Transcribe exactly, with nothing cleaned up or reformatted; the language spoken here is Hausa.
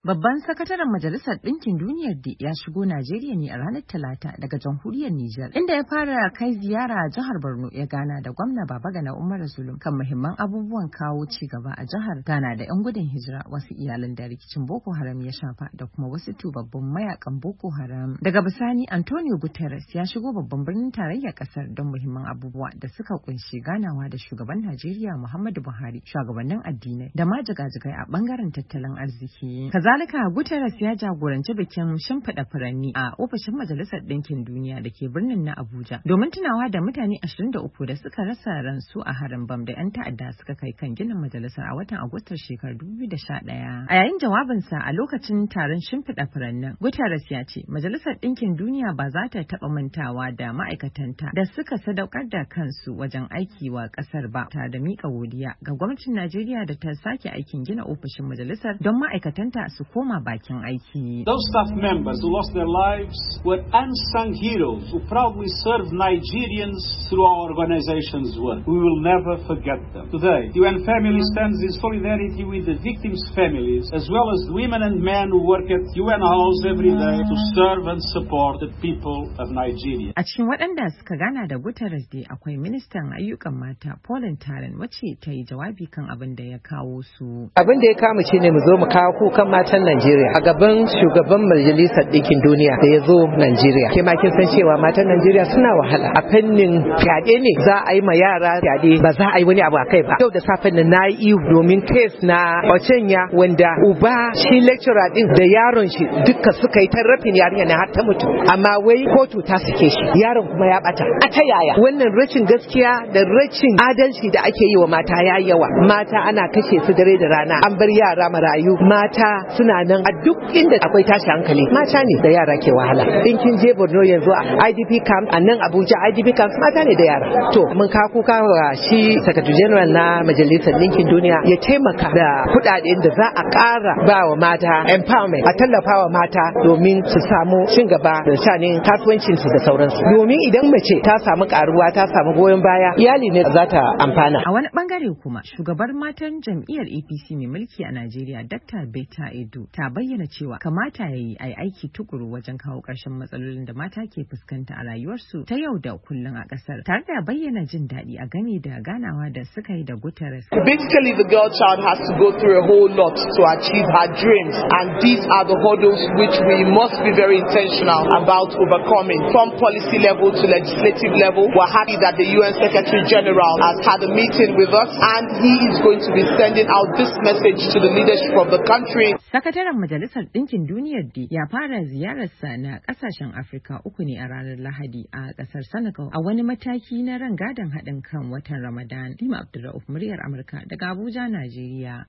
Babban sakataren Majalisar Ɗinkin Duniyar D ya shigo Najeriya ne a ranar Talata daga jamhuriyar Nijar, inda ya fara kai ziyara a jihar Borno ya gana da gwamna Babagana Umar Zulum kan muhimman abubuwan kawo ci gaba a jihar, gana da 'yan gudun hijira, wasu iyalan da rikicin Boko Haram ya shafa da kuma wasu tubabbun mayakan Boko Haram. Daga bisani Antonio Guterres ya shigo babban birnin tarayyar kasar don muhimman abubuwa da suka kunshi ganawa da shugaban Najeriya Muhammadu Buhari, shugabannin addinai da ma jigajigai a bangaren tattalin arziki. Kazalika Guterres ya jagoranci bikin shimfiɗa furanni a ofishin Majalisar Ɗinkin Duniya da ke birnin na Abuja domin tunawa da mutane ashirin da uku da suka rasa ransu a harin bam da 'yan ta'adda suka kai kan ginin majalisar a watan Agustar shekarar dubu biyu da sha ɗaya. A yayin jawabinsa a lokacin taron shimfiɗa furannin, Guterres ya ce Majalisar Ɗinkin Duniya ba za ta taɓa mantawa da ma'aikatanta da suka sadaukar da kansu wajen aiki wa ƙasar ba, tare da miƙa godiya ga gwamnatin Najeriya da ta sake aikin gina ofishin majalisar don ma'aikatanta su koma bakin aiki. Those staff members who lost their lives were unsung heroes who proudly served Nigerians through our organization's work. We will never forget them. Today, the U N family stands in solidarity with the victims' families, as well as the women and men who work at U N House every day to serve and support the people of Nigeria. A cikin waɗanda suka gana da Guterres dai akwai ministan ayyukan mata Pauline Tallen, wacce ta yi jawabi kan abin da ya kawo su. Abin da ya kama shi ne mu zo mu kawo kukan matan Najeriya a gaban shugaban Majalisar Ɗinkin Duniya da ya zo Najeriya. Ke ma kin san cewa matan Najeriya suna wahala a fannin fyaɗe ne, za a yi ma yara fyaɗe ba za a yi wani abu a kai ba. Yau da safen nan na yi ihu domin kes na Ochenya wanda uba shi lecturer din da yaron shi duka suka yi tarrafin yarinya na har ta mutu, amma wai kotu ta sake shi, yaron kuma ya bata. A ta yaya wannan rashin gaskiya da rashin adalci da ake yi wa mata ya yawa. Mata ana kashe su dare da rana, an bar yara marayu, mata suna nan a duk inda akwai tashi hankali, mata ne da yara ke wahala. In kin je Borno yanzu a I D P camp, a nan Abuja I D P camp, mata ne da yara. To mun ka kuka wa shi Secretary General na Majalisar Ɗinkin Duniya ya taimaka da kuɗaɗen da za a ƙara ba wa mata empowerment, a tallafa wa mata domin su samu cin gaba da shanin kasuwancin su da sauransu. Domin idan mace ta samu karuwa, ta samu goyon baya, iyali ne za ta amfana. A wani bangare kuma shugabar matan jam'iyyar A P C mai mulki a Najeriya Doctor Betta Edu ta bayyana cewa kamata ya yi ai aiki tukuru wajen kawo ƙarshen matsalolin da mata ke fuskanta a rayuwarsu ta yau da kullum a ƙasar, tare da bayyana jin daɗi a game da ganawa da suka yi da Guterres. Basically, the girl child has to go through a whole lot to achieve her dreams, and these are the hurdles which we must be very intentional about overcoming. From policy level to legislative level, we're happy that the U N Secretary General has had a meeting with us, and he is going to be sending out this message to the leadership of the country. Sakataren Majalisar Ɗinkin Duniyar D ya fara ziyararsa na ƙasashen Afirka uku ne a ranar Lahadi a ƙasar Senegal a wani mataki na rangadin haɗin kan watan Ramadan. Lima Abdulrauf, muryar Amurka daga Abuja, Najeriya.